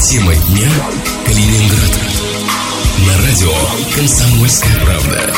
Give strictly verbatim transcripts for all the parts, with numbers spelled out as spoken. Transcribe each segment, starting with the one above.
Тема дня Калининград. На радио «Комсомольская правда».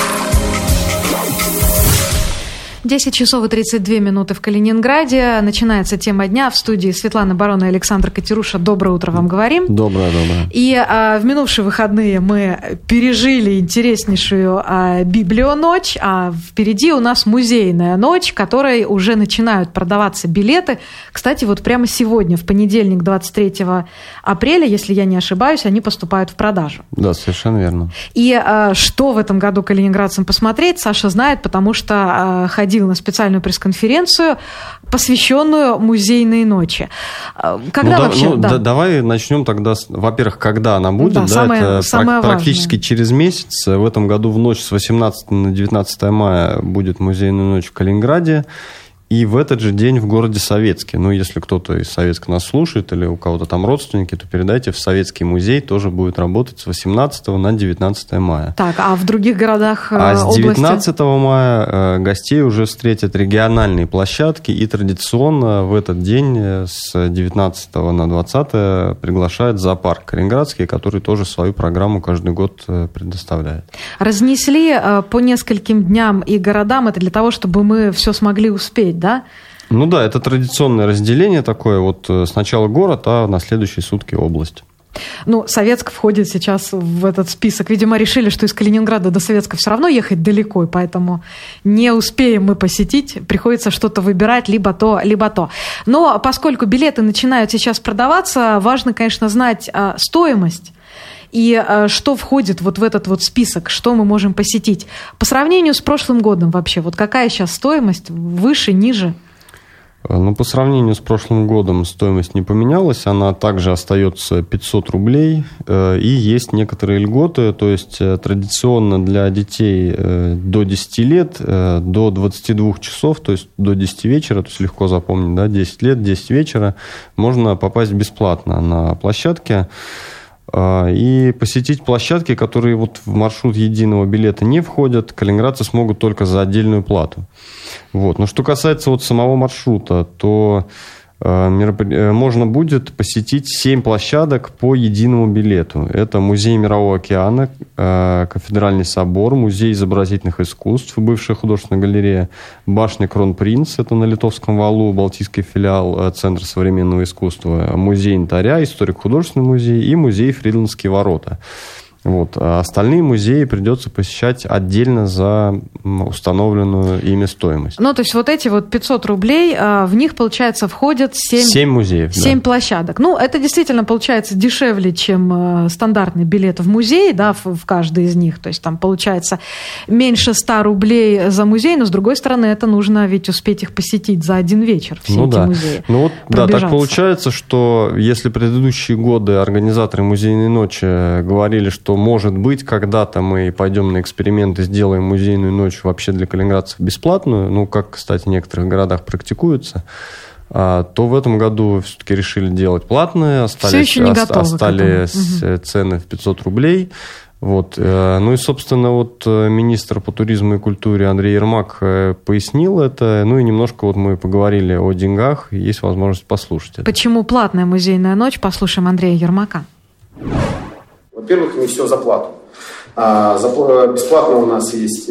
десять часов и тридцать две минуты в Калининграде. Начинается тема дня. В студии Светлана Барона и Александр Катеруша. Доброе утро вам говорим. Доброе, доброе. И а, в минувшие выходные мы пережили интереснейшую а, библионочь, а впереди у нас музейная ночь, в которой уже начинают продаваться билеты. Кстати, вот прямо сегодня, в понедельник, двадцать третьего апреля, если я не ошибаюсь, они поступают в продажу. Да, совершенно верно. И а, что в этом году калининградцам посмотреть, Саша знает, потому что а, ходил на специальную пресс-конференцию, посвященную музейной ночи. Когда ну, вообще? Да, ну, да. да, давай начнем тогда, с, во-первых, когда она будет. Да, да, самое, это самое практически важное. Через месяц. В этом году в ночь с восемнадцатого на девятнадцатое мая будет музейная ночь в Калининграде. И в этот же день в городе Советске. Ну, если кто-то из Советска нас слушает или у кого-то там родственники, то передайте в Советский музей, тоже будет работать с восемнадцатого на девятнадцатое мая. Так, а в других городах а области? А с девятнадцатого мая гостей уже встретят региональные площадки, и традиционно в этот день с девятнадцатого на двадцатое приглашают зоопарк калининградский, который тоже свою программу каждый год предоставляет. Разнесли по нескольким дням и городам, это для того, чтобы мы все смогли успеть, да? Ну да, это традиционное разделение такое, вот сначала город, а на следующие сутки область. Ну, Советск входит сейчас в этот список. Видимо, решили, что из Калининграда до Советска все равно ехать далеко, и поэтому не успеем мы посетить, приходится что-то выбирать, либо то, либо то. Но поскольку билеты начинают сейчас продаваться, важно, конечно, знать а, стоимость. И а, что входит вот в этот вот список, что мы можем посетить. По сравнению с прошлым годом вообще, вот какая сейчас стоимость, выше, ниже? Ну, по сравнению с прошлым годом стоимость не поменялась, она также остается пятьсот рублей, и есть некоторые льготы, то есть традиционно для детей до десяти лет, до двадцати двух часов, то есть до десяти вечера, то есть легко запомнить, да, десять лет, десять вечера, можно попасть бесплатно на площадке. И посетить площадки, которые вот в маршрут единого билета не входят, калининградцы смогут только за отдельную плату. Вот. Но что касается вот самого маршрута, то можно будет посетить семь площадок по единому билету. Это Музей Мирового океана, Кафедральный собор, Музей изобразительных искусств, бывшая художественная галерея, Башня Кронпринц, это на Литовском валу, Балтийский филиал Центра современного искусства, Музей янтаря, Историко-художественный музей и Музей Фридландские ворота. Вот. А остальные музеи придется посещать отдельно за установленную ими стоимость. Ну, то есть вот эти вот пятьсот рублей, в них, получается, входят семь, семь музеев. семь да. площадок. Ну, это действительно получается дешевле, чем стандартный билет в музей, да, в, в каждый из них. То есть там получается меньше ста рублей за музей, но, с другой стороны, это нужно ведь успеть их посетить за один вечер, все ну, эти да. музеи. Ну, вот, да, так получается, что если предыдущие годы организаторы музейной ночи говорили, что может быть, когда-то мы пойдем на эксперимент и сделаем музейную ночь вообще для калининградцев бесплатную, ну, как, кстати, в некоторых городах практикуется, то в этом году все-таки решили делать платные, остались, остались цены в пятьсот рублей. Вот. Ну и, собственно, вот министр по туризму и культуре Андрей Ермак пояснил это. Ну и немножко вот мы поговорили о деньгах, есть возможность послушать это. Почему платная музейная ночь? Послушаем Андрея Ермака. Во-первых, не все за плату. А, за, бесплатно у нас есть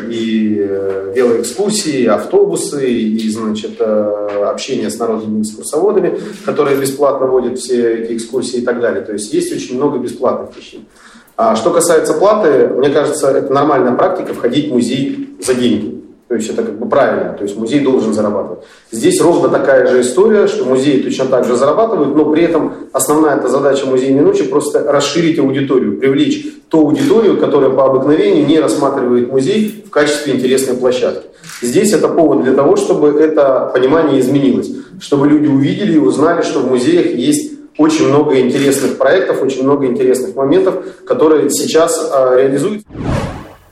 и велоэкскурсии, и автобусы, и, значит, общение с народными экскурсоводами, которые бесплатно водят все эти экскурсии и так далее. То есть есть очень много бесплатных вещей. А что касается платы, мне кажется, это нормальная практика входить в музей за деньги. То есть это как бы правильно, то есть музей должен зарабатывать. Здесь ровно такая же история, что музеи точно так же зарабатывают, но при этом основная эта задача музейной ночи просто расширить аудиторию, привлечь ту аудиторию, которая по обыкновению не рассматривает музей в качестве интересной площадки. Здесь это повод для того, чтобы это понимание изменилось, чтобы люди увидели и узнали, что в музеях есть очень много интересных проектов, очень много интересных моментов, которые сейчас а, реализуются.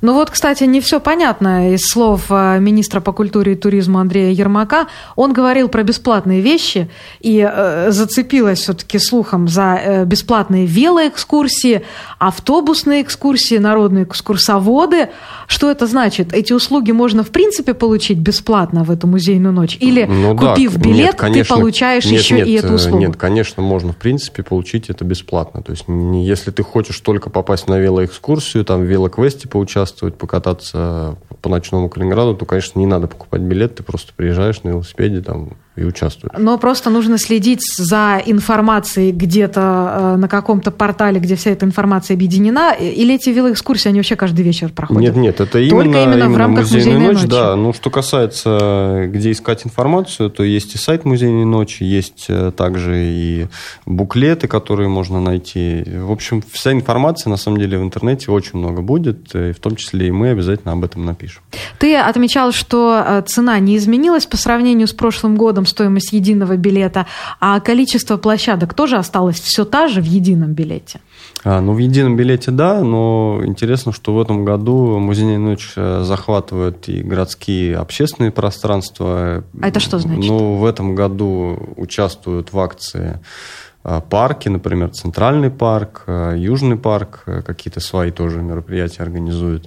Ну вот, кстати, не все понятно из слов министра по культуре и туризму Андрея Ермака. Он говорил про бесплатные вещи и э, зацепилась все-таки слухом за э, бесплатные велоэкскурсии, автобусные экскурсии, народные экскурсоводы. Что это значит? Эти услуги можно в принципе получить бесплатно в эту музейную ночь? Или, ну, купив да, билет, нет, конечно, ты получаешь нет, еще нет, и эту услугу? Нет, конечно, можно в принципе получить это бесплатно. То есть если ты хочешь только попасть на велоэкскурсию, там в велоквесте поучаствовать, покататься по ночному Калининграду, то, конечно, не надо покупать билет, ты просто приезжаешь на велосипеде там и участвуешь. Но просто нужно следить за информацией где-то на каком-то портале, где вся эта информация объединена, или эти велоэкскурсии, они вообще каждый вечер проходят? Нет, нет, это именно, Только именно, именно в рамках музейной музейной ночи. ночи. Да, ну, что касается, где искать информацию, то есть и сайт музейной ночи, есть также и буклеты, которые можно найти. В общем, вся информация, на самом деле, в интернете очень много будет, и в том числе и мы обязательно об этом напишем. Ты отмечал, что цена не изменилась по сравнению с прошлым годом, стоимость единого билета, а количество площадок тоже осталось все та же в едином билете? А, ну, в едином билете, да, но интересно, что в этом году музейная ночь захватывает и городские общественные пространства. А это что значит? Ну, в этом году участвуют в акции парки, например, Центральный парк, Южный парк, какие-то свои тоже мероприятия организуют.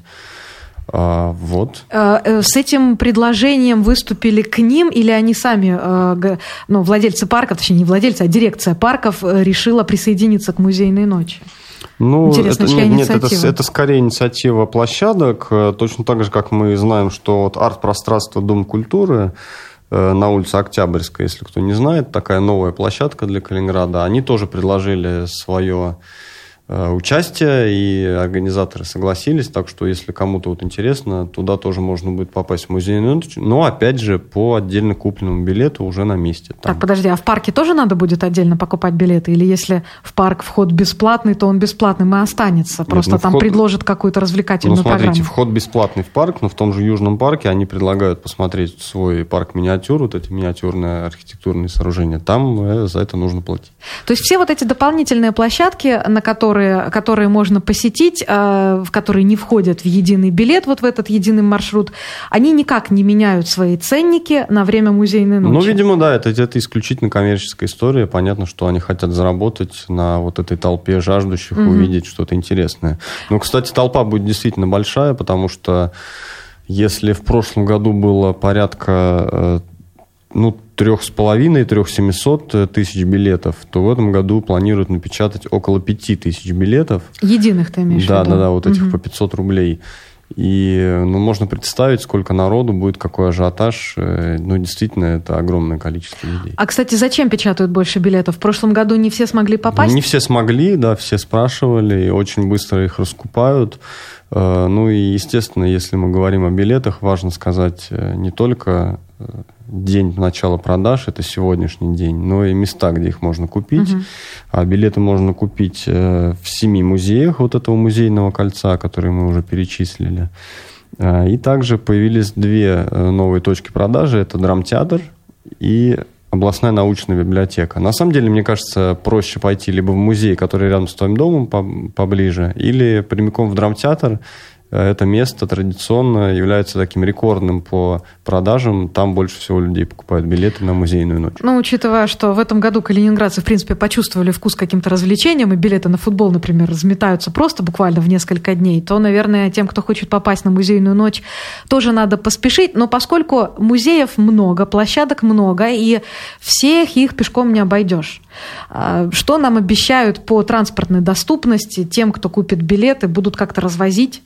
А, вот. С этим предложением выступили к ним, или они сами, ну, владельцы парков, точнее, не владельцы, а дирекция парков решила присоединиться к музейной ночи? Ну, это, нет, нет, это, это скорее инициатива площадок, точно так же, как мы знаем, что вот арт-пространство Дом культуры на улице Октябрьской, если кто не знает, такая новая площадка для Калининграда, они тоже предложили свое участие, и организаторы согласились, так что, если кому-то вот интересно, туда тоже можно будет попасть в музейную ночь, но, опять же, по отдельно купленному билету уже на месте. Там. Так, подожди, а в парке тоже надо будет отдельно покупать билеты? Или если в парк вход бесплатный, то он бесплатным и останется? Просто Нет, ну, там вход... предложат какую-то развлекательную ну, смотрите, программу. Вход бесплатный в парк, но в том же Южном парке они предлагают посмотреть свой парк-миниатюр, вот эти миниатюрные архитектурные сооружения. Там за это нужно платить. То есть все вот эти дополнительные площадки, на которые которые можно посетить, в которые не входят в единый билет, вот в этот единый маршрут, они никак не меняют свои ценники на время музейной ночи. Ну, видимо, да, это, это исключительно коммерческая история. Понятно, что они хотят заработать на вот этой толпе жаждущих mm-hmm. увидеть что-то интересное. Ну, кстати, толпа будет действительно большая, потому что если в прошлом году было порядка ну, трех с половиной, трех семисот тысяч билетов, то в этом году планируют напечатать около пяти тысяч билетов. Единых ты имеешь в да, виду? Да, да, вот этих угу. по пятьсот рублей. И ну, можно представить, сколько народу будет, какой ажиотаж. Ну, действительно, это огромное количество людей. А, кстати, зачем печатают больше билетов? В прошлом году не все смогли попасть? Не все смогли, да, все спрашивали, и очень быстро их раскупают. Ну и, естественно, если мы говорим о билетах, важно сказать не только день начала продаж, это сегодняшний день, но и места, где их можно купить. Угу. А билеты можно купить в семи музеях вот этого музейного кольца, которые мы уже перечислили. И также появились две новые точки продажи. Это драмтеатр и областная научная библиотека. На самом деле, мне кажется, проще пойти либо в музей, который рядом с твоим домом поближе, или прямиком в драмтеатр. Это место традиционно является таким рекордным по продажам. Там больше всего людей покупают билеты на музейную ночь. Ну, учитывая, что в этом году калининградцы, в принципе, почувствовали вкус к каким-то развлечениям, и билеты на футбол, например, разметаются просто буквально в несколько дней, то, наверное, тем, кто хочет попасть на музейную ночь, тоже надо поспешить. Но поскольку музеев много, площадок много, и всех их пешком не обойдешь, что нам обещают по транспортной доступности тем, кто купит билеты, будут как-то развозить?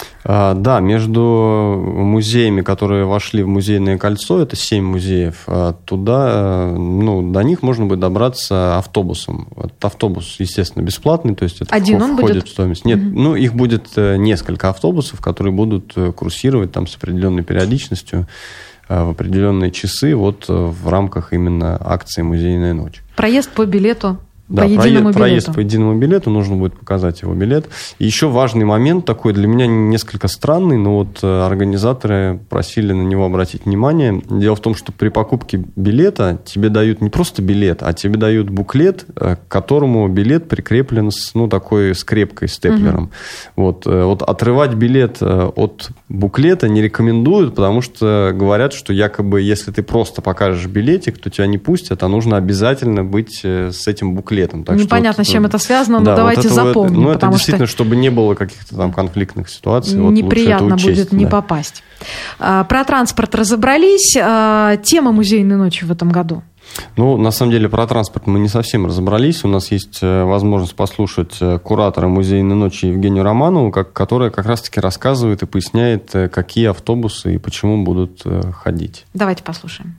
Да, между музеями, которые вошли в музейное кольцо, это семь музеев, туда, ну, до них можно будет добраться автобусом. Этот автобус, естественно, бесплатный, то есть это Один он входит будет? в стоимость. Нет, угу. ну, их будет несколько автобусов, которые будут курсировать там с определенной периодичностью в определенные часы вот в рамках именно акции «Музейная ночь». Проезд по билету? Да, по единому проезд, проезд билету. по единому билету, нужно будет показать его билет. И еще важный момент такой, для меня несколько странный, но вот организаторы просили на него обратить внимание. Дело в том, что при покупке билета тебе дают не просто билет, а тебе дают буклет, к которому билет прикреплен с, ну, такой скрепкой, степлером. Угу. Вот, вот отрывать билет от буклета не рекомендуют, потому что говорят, что якобы если ты просто покажешь билетик, то тебя не пустят, а нужно обязательно быть с этим буклетом. Так Непонятно, что, с чем это связано, но да, давайте вот это, запомним. Ну, это действительно, что чтобы не было каких-то там конфликтных ситуаций. Неприятно вот лучше это учесть, будет не да. попасть. Про транспорт разобрались. Тема музейной ночи в этом году. Ну, на самом деле, про транспорт мы не совсем разобрались. У нас есть возможность послушать куратора музейной ночи Евгению Романову, как, которая как раз-таки рассказывает и поясняет, какие автобусы и почему будут ходить. Давайте послушаем.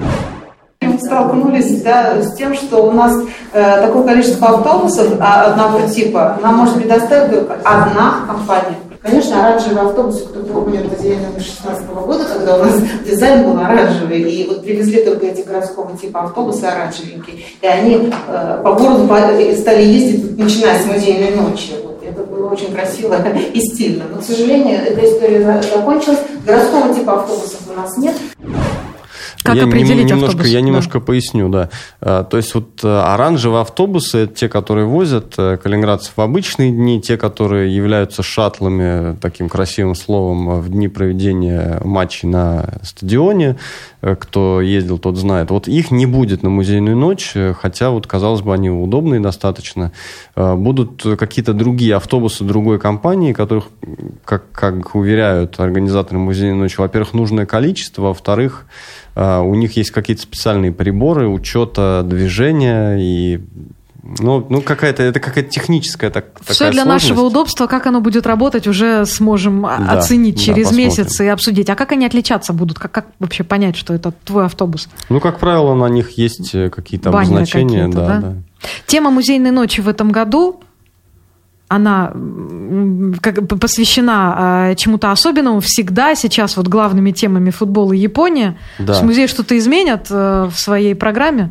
Мы столкнулись, да, с тем, что у нас э, такое количество автобусов одного типа нам может предоставить только одна компания. Конечно, оранжевые автобусы, кто помнит музейную ночь шестнадцатого года, когда у нас дизайн был оранжевый, и вот привезли только эти городского типа автобусы оранжевенькие, и они э, по городу стали ездить, начиная с музейной ночи. Вот. Это было очень красиво и стильно. Но, к сожалению, эта история закончилась. Городского типа автобусов у нас нет. Как я определить немножко, автобус? Я да. немножко поясню, да. То есть вот оранжевые автобусы, это те, которые возят калининградцев в обычные дни, те, которые являются шаттлами, таким красивым словом, в дни проведения матчей на стадионе. Кто ездил, тот знает. Вот их не будет на музейную ночь, хотя, вот, казалось бы, они удобные достаточно. Будут какие-то другие автобусы другой компании, которых, как, как уверяют организаторы музейной ночи, во-первых, нужное количество, во-вторых, у них есть какие-то специальные приборы учета движения и ну, ну какая-то это какая-то техническая так, такая Все для сложность. нашего удобства, как оно будет работать, уже сможем да, оценить да, через посмотрим. месяц и обсудить. А как они отличаться будут? Как, как вообще понять, что это твой автобус? Ну, как правило, на них есть какие-то Баннеры обозначения. какие-то, да, да? да. Тема музейной ночи в этом году, она как бы посвящена чему-то особенному. Всегда сейчас вот главными темами футбол и Япония. Да. То есть музей что-то изменят в своей программе?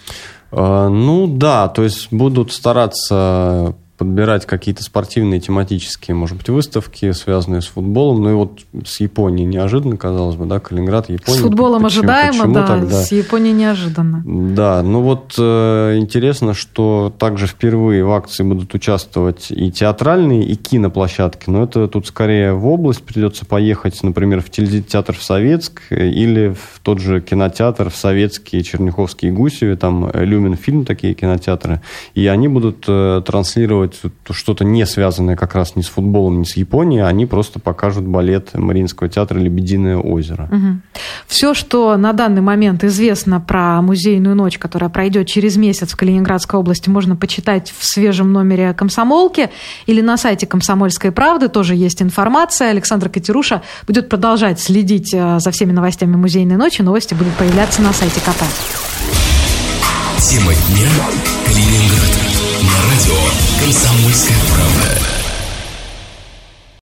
Ну да, то есть будут стараться подбирать какие-то спортивные, тематические, может быть, выставки, связанные с футболом. Ну и вот с Японией неожиданно, казалось бы, да, Калининград, Япония. С футболом почему, ожидаемо, почему да, тогда? с Японией неожиданно. Да, ну вот э, интересно, что также впервые в акции будут участвовать и театральные, и киноплощадки. Но это тут скорее в область придется поехать, например, в телетеатр в Советск или в тот же кинотеатр в Советский, Черняховский и Гусеве, там Люминфильм, такие кинотеатры. И они будут э, транслировать что-то не связанное как раз ни с футболом, ни с Японией, они просто покажут балет Мариинского театра «Лебединое озеро». Угу. Все, что на данный момент известно про музейную ночь, которая пройдет через месяц в Калининградской области, можно почитать в свежем номере «Комсомолки» или на сайте «Комсомольской правды». Тоже есть информация. Александр Катеруша будет продолжать следить за всеми новостями музейной ночи. Новости будут появляться на сайте КП. Тема дня. Калининград. На радио «Комсомольская правда».